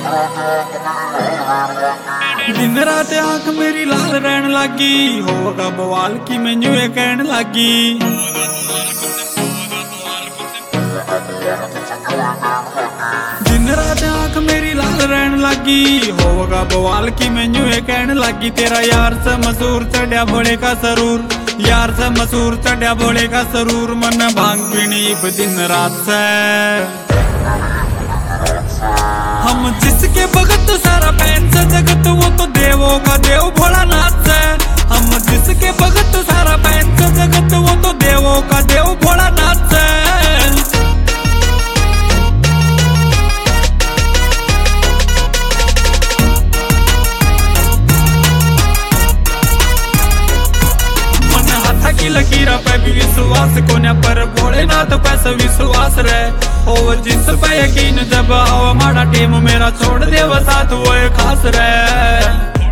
दिन रात आंख मेरी लाल रहन लागी, होगा बवाल की मैनू ये कहन लागी। दिन रात आंख मेरी लाल रहन लागी, होगा बवाल की मैनू ये कहन लागी। तेरा यार से मसूर चढ़िया भोले का सरूर, यार से मसूर चढ़िया भोले का सरूर। मन भांग पीनी दिन रात से, हम जिसके भगत सारा पैन से जगत वो तो देवों का देव भोलानाथ से। हम जिसके भगत सारा पैन से जगत वो तो देवों का देव भोलानाथ से। मन हाथा की लकीरा पे भी विश्वास कोने पर भोलेनाथ पैसा विश्वास रहे। ओ जिस पे यकीन जब आओ माड़ा टीम मेरा छोड़ दे वो साथ वो खास रहे।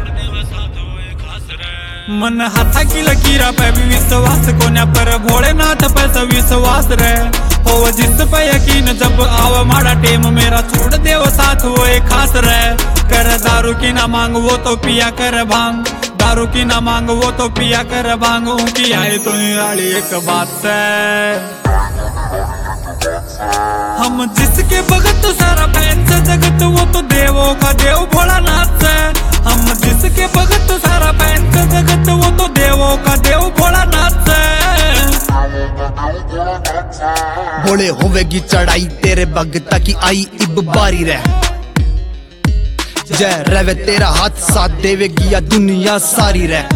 मन हाथा की लकीरा पे भी विश्वास कोने पर भोलेनाथ पैसा विश्वास रहे। ओ जिस पे यकीन जब आओ माड़ा टीम मेरा छोड़ दे वो साथ वो खास रहे। कर दारू की ना मांग वो तो पिया कर भांग, दारू की ना मांग वो तो पिया कर भांग। उनकी आए तो निराली एक बात से, हम जिसके भगत सारा पैन से जगत वो तो देवों का देव भोलानाथ से। हम जिसके भगत सारा पैन से जगत वो तो देवों का देव भोलानाथ से। भोले होवेगी चढ़ाई तेरे भगता की आई इब बारी रह। जय रवे तेरा हाथ साथ देवेगी या दुनिया सारी रह।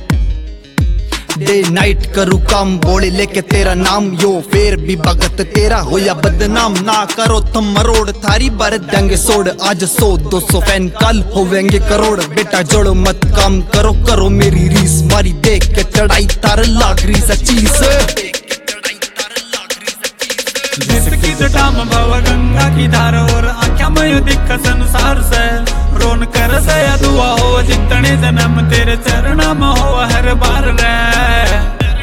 डे नाइट करू काम बोले लेके तेरा नाम, यो फेर भी भगत तेरा हो या बदनाम। ना करो तुम मरोड़ थारी भर देंगे सोड़, आज 100-200 फैन कल होवेंगे करोड़। बेटा जोड़ो मत काम करो करो मेरी रीस, मारी देख के चढ़ाई तार लाग रही सच्ची से। जिसकी जटाम भव गंगा की धार और आख्या में दिख संसार से। रोन कर से दुआ हो जितने जन्म तेरे चरणा में हो हर बार रे।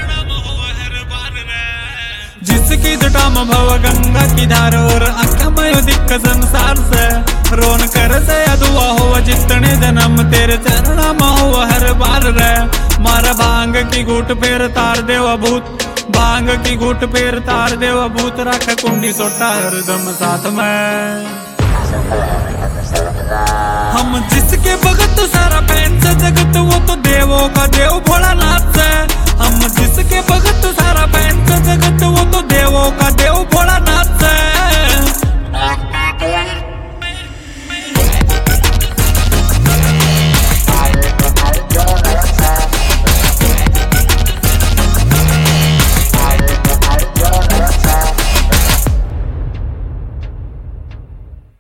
जिसकी जटाम भव गंगा की धार और आख्या में दिख संसार से। रोन कर से दुआ हो जितने जन्म तेरे चरणा में हो हर बार रे। मार भांग की घूट फेर तार देव भूत, भांग की घूट फेर तार देव भूत। रख कुंडी सोटा हरदम साथ में, हम जिसके भगत सारा पैन से जगत वो तो देवों का देव भोलानाथ से। हम जिसके भगत सारा पैन से जगत वो तो देवों का देव भोलानाथ।